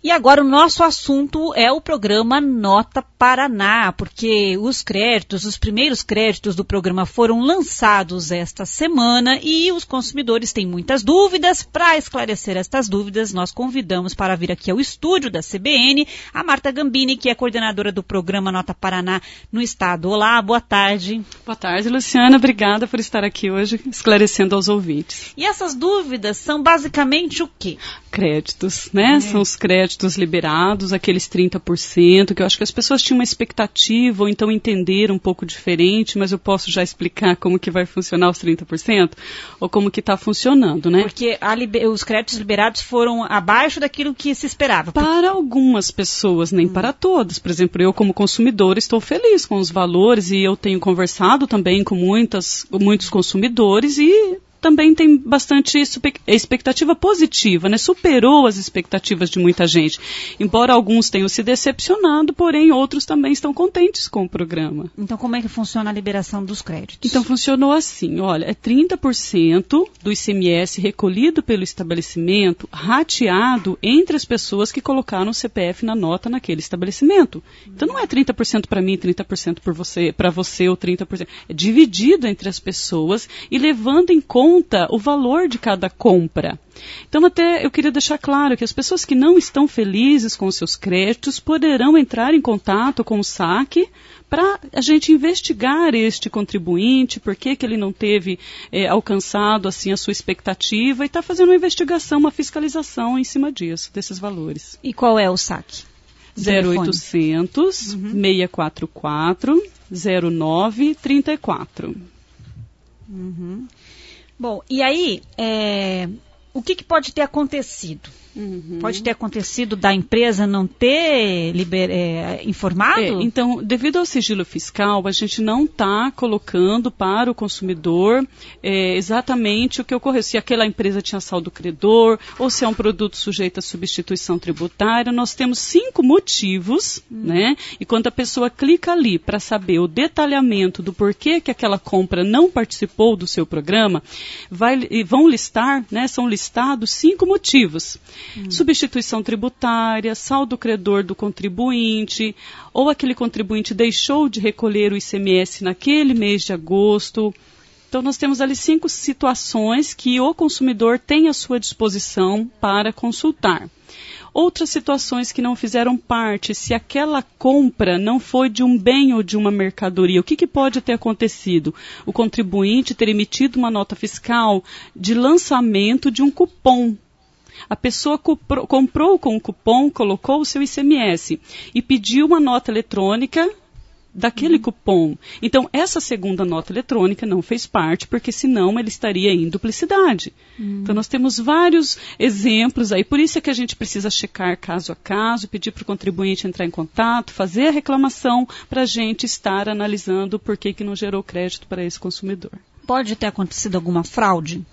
E agora o nosso assunto é o programa Nota Paraná, porque os primeiros créditos do programa foram lançados esta semana e os consumidores têm muitas dúvidas. Para esclarecer estas dúvidas, nós convidamos para vir aqui ao estúdio da CBN a Marta Gambini, que é coordenadora do programa Nota Paraná no estado. Olá, boa tarde. Boa tarde, Luciana. Obrigada por estar aqui hoje esclarecendo aos ouvintes. E essas dúvidas são basicamente o quê? Créditos, né? São os créditos liberados, aqueles 30%, que eu acho que as pessoas tinham uma expectativa ou então entenderam um pouco diferente, mas eu posso já explicar como que vai funcionar os 30% ou como que está funcionando, né? Porque os créditos liberados foram abaixo daquilo que se esperava. Para algumas pessoas, nem para todas. Por exemplo, eu como consumidor estou feliz com os valores e eu tenho conversado também com muitos consumidores e também tem bastante expectativa positiva, né? Superou as expectativas de muita gente. Embora alguns tenham se decepcionado, porém outros também estão contentes com o programa. Então como é que funciona a liberação dos créditos? Então funcionou assim, olha, é 30% do ICMS recolhido pelo estabelecimento, rateado entre as pessoas que colocaram o CPF na nota naquele estabelecimento. Então não é 30% para mim, 30% para você ou 30%. É dividido entre as pessoas e levando em conta o valor de cada compra. Então, até eu queria deixar claro que as pessoas que não estão felizes com os seus créditos poderão entrar em contato com o SAC para a gente investigar este contribuinte, por que ele não teve alcançado assim, a sua expectativa e está fazendo uma investigação, uma fiscalização em cima disso, desses valores. E qual é o SAC? 0800 644 0934. Bom, e aí, o que pode ter acontecido? Pode ter acontecido da empresa não ter informado? Então, devido ao sigilo fiscal, a gente não está colocando para o consumidor exatamente o que ocorreu. Se aquela empresa tinha saldo credor ou se é um produto sujeito à substituição tributária. Nós temos 5 motivos, né? E quando a pessoa clica ali para saber o detalhamento do porquê que aquela compra não participou do seu programa, vão listar, né? São listados 5 motivos. Substituição tributária, saldo credor do contribuinte, ou aquele contribuinte deixou de recolher o ICMS naquele mês de agosto. Então, nós temos ali 5 situações que o consumidor tem à sua disposição para consultar. Outras situações que não fizeram parte, se aquela compra não foi de um bem ou de uma mercadoria, o que pode ter acontecido? O contribuinte ter emitido uma nota fiscal de lançamento de um cupom. A pessoa comprou com o cupom, colocou o seu ICMS e pediu uma nota eletrônica daquele cupom. Então, essa segunda nota eletrônica não fez parte, porque senão ele estaria em duplicidade. Então, nós temos vários exemplos aí. Por isso é que a gente precisa checar caso a caso, pedir para o contribuinte entrar em contato, fazer a reclamação para a gente estar analisando por que não gerou crédito para esse consumidor. Pode ter acontecido alguma fraude?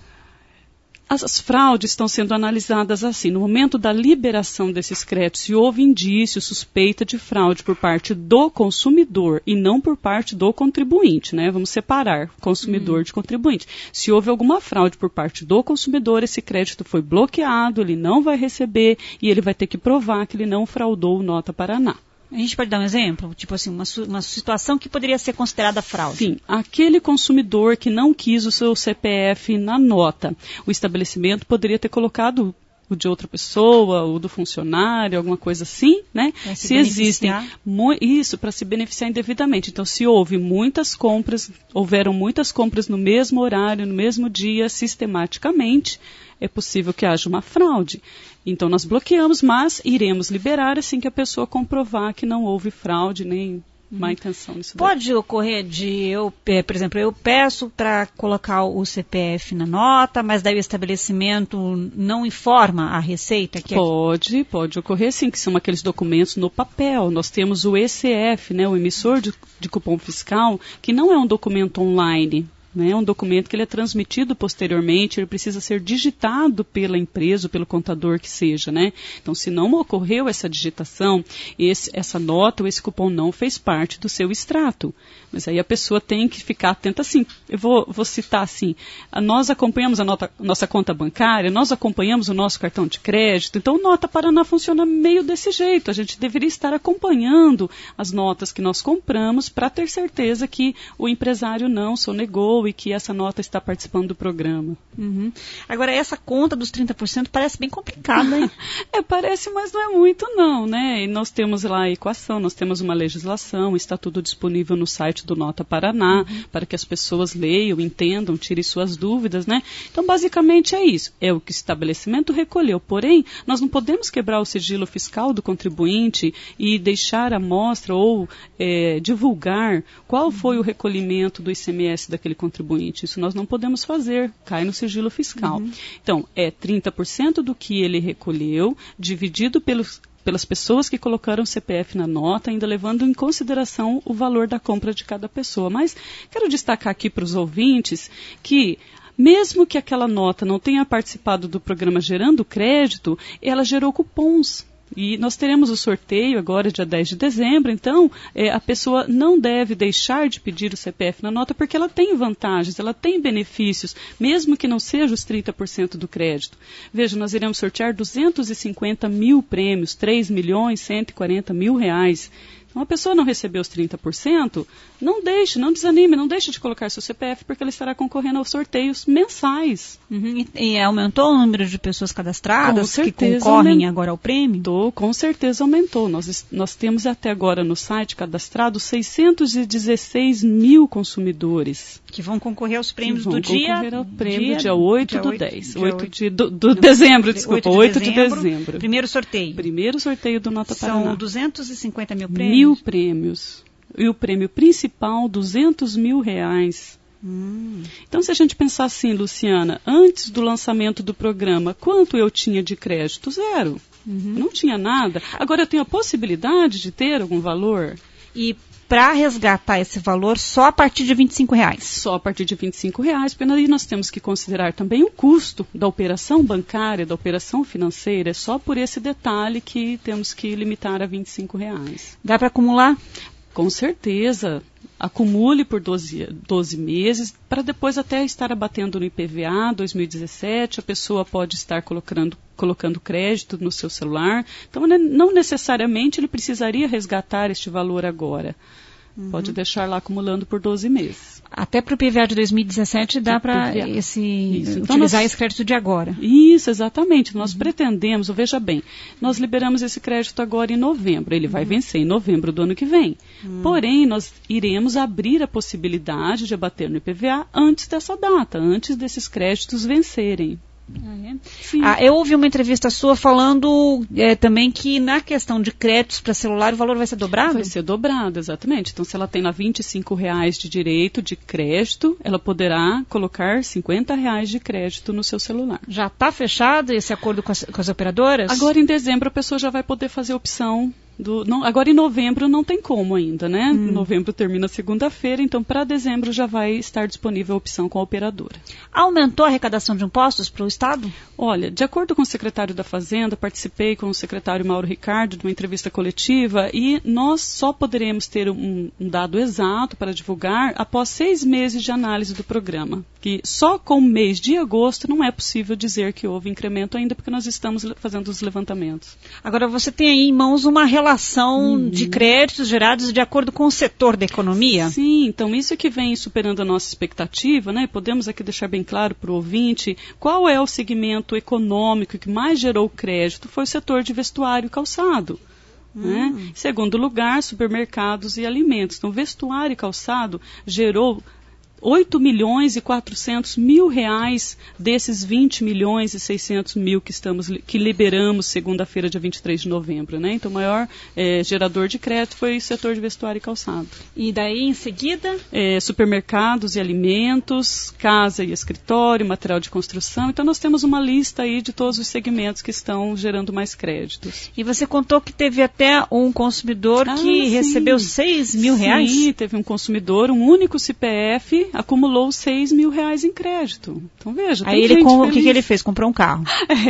As fraudes estão sendo analisadas assim. No momento da liberação desses créditos, se houve indício, suspeita de fraude por parte do consumidor e não por parte do contribuinte, né? Vamos separar consumidor de contribuinte. Se houve alguma fraude por parte do consumidor, esse crédito foi bloqueado, ele não vai receber e ele vai ter que provar que ele não fraudou o Nota Paraná. A gente pode dar um exemplo? Tipo assim, uma situação que poderia ser considerada fraude. Sim, aquele consumidor que não quis o seu CPF na nota, o estabelecimento poderia ter colocado o de outra pessoa, o do funcionário, alguma coisa assim, né? Se existem isso para se beneficiar indevidamente. Então, se houveram muitas compras no mesmo horário, no mesmo dia, sistematicamente, é possível que haja uma fraude. Então, nós bloqueamos, mas iremos liberar assim que a pessoa comprovar que não houve fraude nem má intenção nisso. Pode ocorrer por exemplo, eu peço para colocar o CPF na nota, mas daí o estabelecimento não informa a Receita? Pode ocorrer sim, que são aqueles documentos no papel. Nós temos o ECF, né, o emissor de cupom fiscal, que não é um documento online. né? É um documento que ele é transmitido posteriormente, ele precisa ser digitado pela empresa, ou pelo contador que seja, né? Então, se não ocorreu essa digitação, essa nota ou esse cupom não fez parte do seu extrato. Mas aí a pessoa tem que ficar atenta assim. Eu vou citar assim, nós acompanhamos a nossa conta bancária, nós acompanhamos o nosso cartão de crédito, então o Nota Paraná funciona meio desse jeito. A gente deveria estar acompanhando as notas que nós compramos para ter certeza que o empresário não sonegou e que essa nota está participando do programa. Uhum. Agora, essa conta dos 30% parece bem complicada, hein? Parece, mas não é muito não, né? E nós temos lá a equação, nós temos uma legislação, está tudo disponível no site do Nota Paraná, para que as pessoas leiam, entendam, tirem suas dúvidas, né? Então, basicamente é isso. É o que o estabelecimento recolheu. Porém, nós não podemos quebrar o sigilo fiscal do contribuinte e deixar à mostra ou divulgar qual foi o recolhimento do ICMS daquele contribuinte. Isso nós não podemos fazer. Cai no sigilo fiscal. Então, é 30% do que ele recolheu, dividido pelas pessoas que colocaram o CPF na nota, ainda levando em consideração o valor da compra de cada pessoa. Mas quero destacar aqui para os ouvintes que, mesmo que aquela nota não tenha participado do programa Gerando Crédito, ela gerou cupons. E nós teremos o sorteio agora, dia 10 de dezembro, então a pessoa não deve deixar de pedir o CPF na nota porque ela tem vantagens, ela tem benefícios, mesmo que não seja os 30% do crédito. Veja, nós iremos sortear 250 mil prêmios, 3.140.000 reais. Então, a pessoa não recebeu os 30%, não desanime, não deixe de colocar seu CPF, porque ela estará concorrendo aos sorteios mensais. Uhum. E aumentou o número de pessoas cadastradas que concorrem agora ao prêmio? Com certeza aumentou. Nós temos até agora no site cadastrados 616 mil consumidores. Que vão concorrer aos prêmios do dia... Vão concorrer ao prêmio dia 8 do 10. 8 de dezembro, desculpa. 8 de dezembro. Primeiro sorteio. Primeiro sorteio do Nota Paraná. São 250 mil prêmios? Mil prêmios. E o prêmio principal, 200 mil reais. Então, se a gente pensar assim, Luciana, antes do lançamento do programa, quanto eu tinha de crédito? Zero. Não tinha nada. Agora eu tenho a possibilidade de ter algum valor. E para resgatar esse valor só a partir de R$25? Só a partir de R$25, porque aí nós temos que considerar também o custo da operação bancária, da operação financeira. É só por esse detalhe que temos que limitar a R$25. Dá para acumular? Com certeza. Acumule por 12 meses, para depois até estar abatendo no IPVA 2017, a pessoa pode estar colocando crédito no seu celular. Então, não necessariamente ele precisaria resgatar este valor agora. Pode deixar lá acumulando por 12 meses. Até para o IPVA de 2017 dá para utilizar esse crédito de agora. Isso, exatamente. Nós pretendemos, veja bem, nós liberamos esse crédito agora em novembro. Ele vai vencer em novembro do ano que vem. Porém, nós iremos abrir a possibilidade de abater no IPVA antes dessa data, antes desses créditos vencerem. Eu ouvi uma entrevista sua falando também que na questão de créditos para celular o valor vai ser dobrado? Vai ser dobrado, exatamente. Então, se ela tem lá R$25 de direito de crédito, ela poderá colocar R$50 de crédito no seu celular. Já está fechado esse acordo com as operadoras? Agora, em dezembro, a pessoa já vai poder fazer a opção agora em novembro não tem como ainda, né? Novembro termina segunda-feira, então para dezembro já vai estar disponível a opção com a operadora. Aumentou a arrecadação de impostos para o Estado? Olha, de acordo com o secretário da Fazenda, participei com o secretário Mauro Ricardo de uma entrevista coletiva e nós só poderemos ter um dado exato para divulgar após 6 meses de análise do programa. Que só com o mês de agosto não é possível dizer que houve incremento ainda, porque nós estamos fazendo os levantamentos. Agora, você tem aí em mãos uma relação de créditos gerados de acordo com o setor da economia? Sim, então isso é que vem superando a nossa expectativa, né? Podemos aqui deixar bem claro para o ouvinte qual é o segmento econômico que mais gerou crédito, foi o setor de vestuário e calçado. Né? Em segundo lugar, supermercados e alimentos. Então, vestuário e calçado gerou 8.400.000 reais desses 20.600.000 que liberamos segunda-feira, dia 23 de novembro. Né? Então, o maior gerador de crédito foi o setor de vestuário e calçado. E daí, em seguida? Supermercados e alimentos, casa e escritório, material de construção. Então, nós temos uma lista aí de todos os segmentos que estão gerando mais créditos. E você contou que teve até um consumidor que recebeu R$6.000? Sim, teve um consumidor, um único CPF, acumulou R$6.000 em crédito. Então veja, aí ele o que ele fez? Comprou um carro.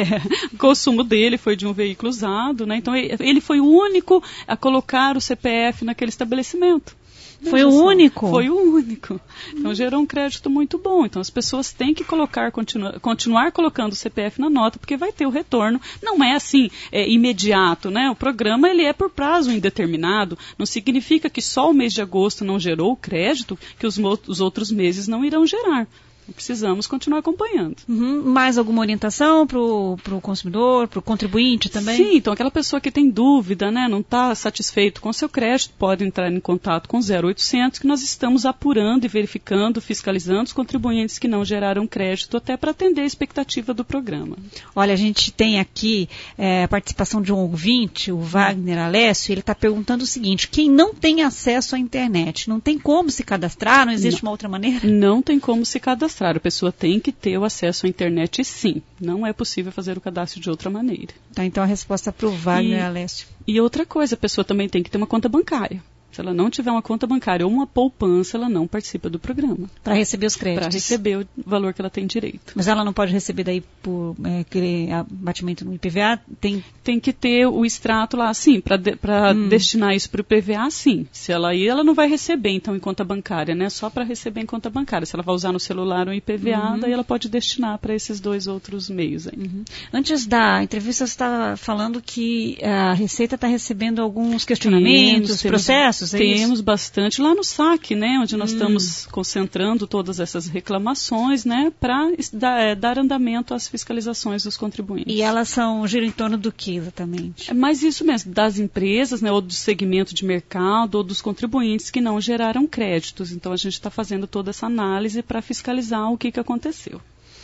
O consumo dele foi de um veículo usado, né? Então ele foi o único a colocar o CPF naquele estabelecimento. Foi o único? Foi o único. Então gerou um crédito muito bom. Então as pessoas têm que continuar colocando o CPF na nota, porque vai ter o retorno. Não é assim, imediato, né? O programa ele é por prazo indeterminado. Não significa que só o mês de agosto não gerou o crédito, que os outros meses não irão gerar. Precisamos continuar acompanhando. Mais alguma orientação para o consumidor, para o contribuinte também? Sim, então aquela pessoa que tem dúvida, né, não está satisfeito com seu crédito, pode entrar em contato com 0800, que nós estamos apurando e verificando, fiscalizando os contribuintes que não geraram crédito, até para atender a expectativa do programa. Olha, a gente tem aqui a participação de um ouvinte, o Wagner Alessio, ele está perguntando o seguinte: quem não tem acesso à internet, não tem como se cadastrar? Não existe uma outra maneira? Não tem como se cadastrar. A pessoa tem que ter o acesso à internet, sim. Não é possível fazer o cadastro de outra maneira. Tá, então a resposta para o Wagner Alessio. E outra coisa, a pessoa também tem que ter uma conta bancária. Se ela não tiver uma conta bancária ou uma poupança, ela não participa do programa. Para receber os créditos. Para receber o valor que ela tem direito. Mas ela não pode receber daí por abatimento no IPVA? Tem que ter o extrato lá, sim, para destinar isso para o IPVA, sim. Se ela ir, ela não vai receber, então, em conta bancária, né? Só para receber em conta bancária. Se ela vai usar no celular o IPVA, daí ela pode destinar para esses dois outros meios aí. Antes da entrevista, você estava falando que a Receita está recebendo alguns questionamentos, processos. Temos bastante lá no SAC, né, onde nós estamos concentrando todas essas reclamações, né, para dar andamento às fiscalizações dos contribuintes. E elas giram em torno do que exatamente? É mais isso mesmo, das empresas, né, ou do segmento de mercado, ou dos contribuintes que não geraram créditos. Então a gente está fazendo toda essa análise para fiscalizar o que aconteceu.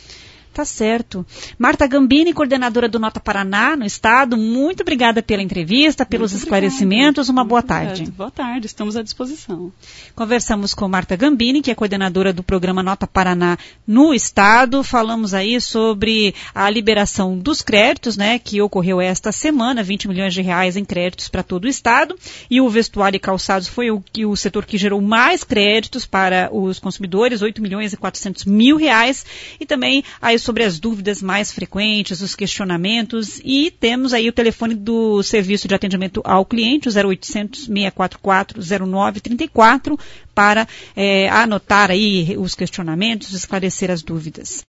Tá certo. Marta Gambini, coordenadora do Nota Paraná, no Estado, muito obrigada pela entrevista, pelos esclarecimentos. Uma boa tarde. Boa tarde, estamos à disposição. Conversamos com Marta Gambini, que é coordenadora do programa Nota Paraná no Estado. Falamos aí sobre a liberação dos créditos, né, que ocorreu esta semana, R$20 milhões em créditos para todo o Estado. E o vestuário e calçados foi o setor que gerou mais créditos para os consumidores, R$8.400.000. E também aí sobre as dúvidas mais frequentes, os questionamentos, e temos aí o telefone do Serviço de Atendimento ao Cliente, o 0800-644-0934, para anotar aí os questionamentos, esclarecer as dúvidas.